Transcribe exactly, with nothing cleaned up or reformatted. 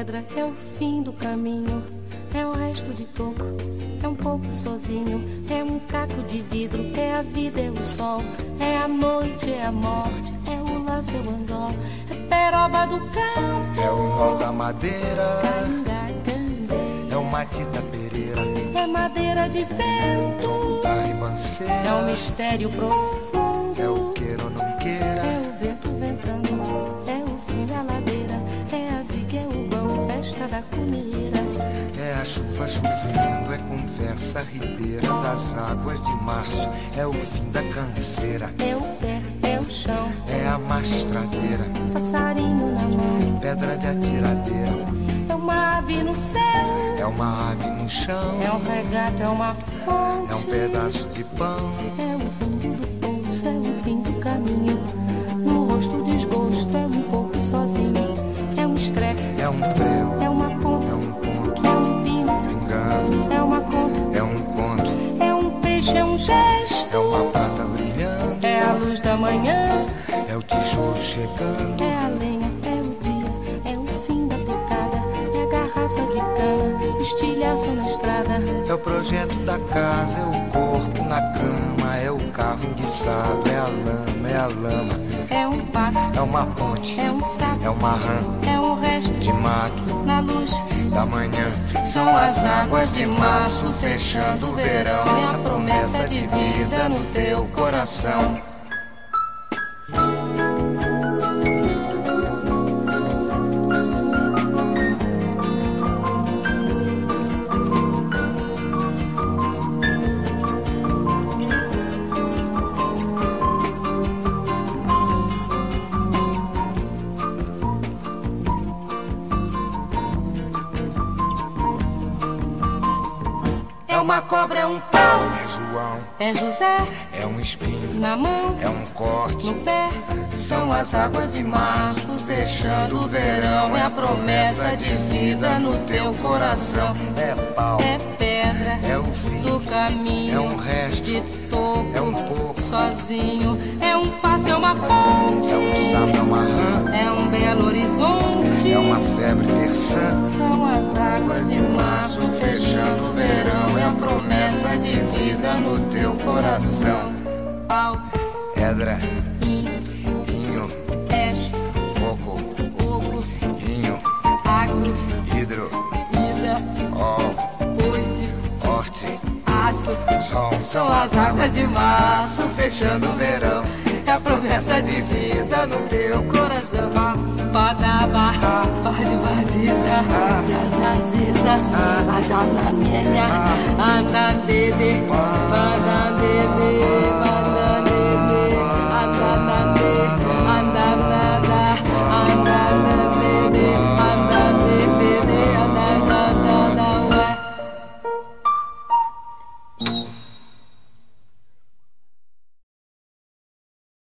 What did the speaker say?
pedra, é o fim do caminho. É o resto de toco, é um pouco sozinho. É um caco de vidro, é a vida, é o sol. É a noite, é a morte, é o laço, é o anzol. É peroba do campo, é o nó da madeira, Cangagandê. É o Matita Pereira, é madeira de vento, da ribanceira, é um mistério profundo. É o queira ou não queira, é o vento ventando, é o fim da ladeira. É a viga, é o vão, festa da comida. É a chuva chovendo, é conversa ribeira das águas de março. É o fim da canseira, é o pé, é o chão, é a mastradeira, passarinho na mão, pedra de atiradeira, é uma ave no céu, é uma ave no chão, é um regato, é uma fonte, é um pedaço de pão, é o fundo do poço, é o fim do caminho. No rosto o desgosto, é um pouco sozinho, é um estrepe, é um prego, é uma ponta, é um ponto, é um pino, pingando, é uma conta, é um conto, é um peixe, é um gesto, é uma prata brilhando, é a luz da manhã, é o tijolo chegando, é a lenha, é o dia, é o fim da picada, é a garrafa de cana, estilhaço na estrada, é o projeto da casa, é o corpo na cama, é o carro enguiçado, é a lama, é a lama, é um passo, é uma ponte, é um sapo, é uma rã, é um resto de mato, na luz da manhã. são as águas de março fechando o verão. É a promessa de vida no teu coração. É uma cobra, é um pau, É João, é José, é um espinho, na mão, é um corte, no pé. são as águas de março fechando o verão. É a promessa de vida no teu coração. É pau, É pedra, é o fim do caminho, é um resto, de toco, é um pouco, sozinho. É um passo, é uma ponte, é um sapo, é uma rã, é um belo horizonte. é uma febre terçã. São as águas de março fechando o verão. É a promessa de vida no teu coração. Pau, Pedra, in, inho, peixe, coco, oco, inho, agro, hidro, ida, ó, oite, horte, aço. sol. São as águas de março fechando o verão. É a promessa de vida no teu coração. Padaba, pode vaziza, zazaziza, azanamenya, andandede, bandandede.